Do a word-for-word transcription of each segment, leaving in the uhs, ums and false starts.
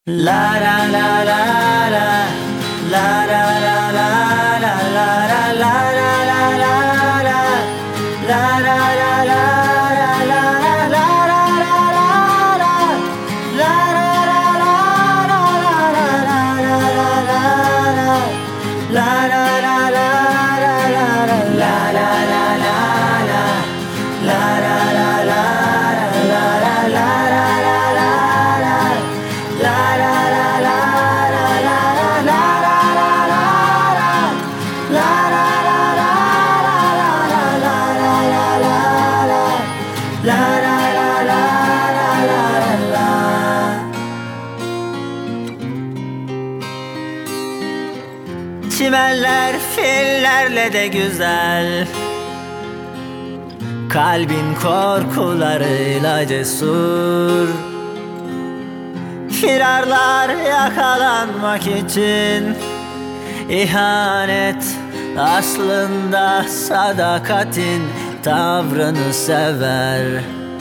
La la la la la la la la la la la la la la la la la la la la Çimenler fillerle de güzel, kalbin korkularıyla cesur. Firarlar yakalanmak için, ihanet aslında sadakatin tavrını sever.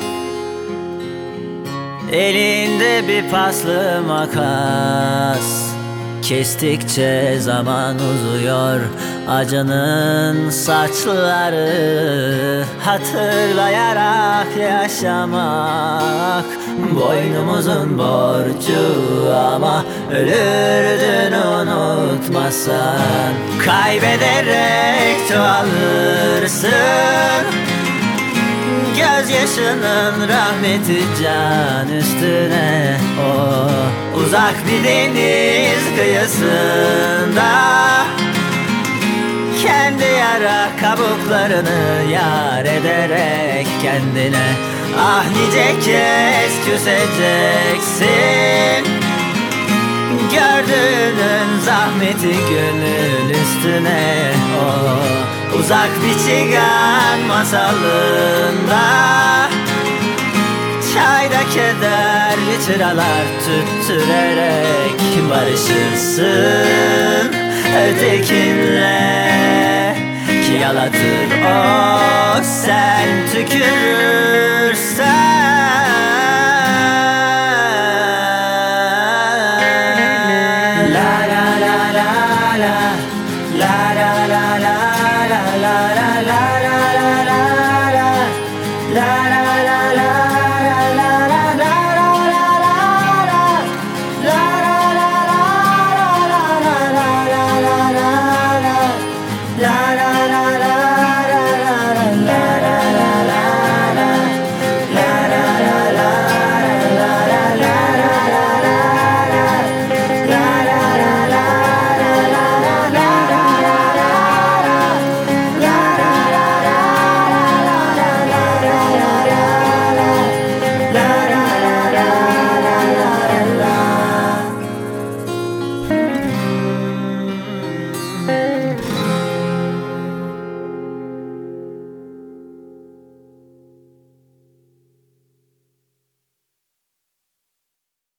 Elinde bir paslı makas, kestikçe zaman uzuyor acının saçları. Hatırlayarak yaşamak boynumuzun borcu, ama ölürdün unutmasan. Kaybederek çoğalırsın, gözyaşının rahmeti can üstüne. O uzak bir deniz kıyısında, kendi yara kabuklarını yar ederek kendine. Ah nice kez küseceksin, gördüğünün zahmeti gönül üstüne. O uzak bir çigan masalında, çayda kederli çıralar tüttürerek barışırsın ötekinle. Ki yalatır o, sen tükürür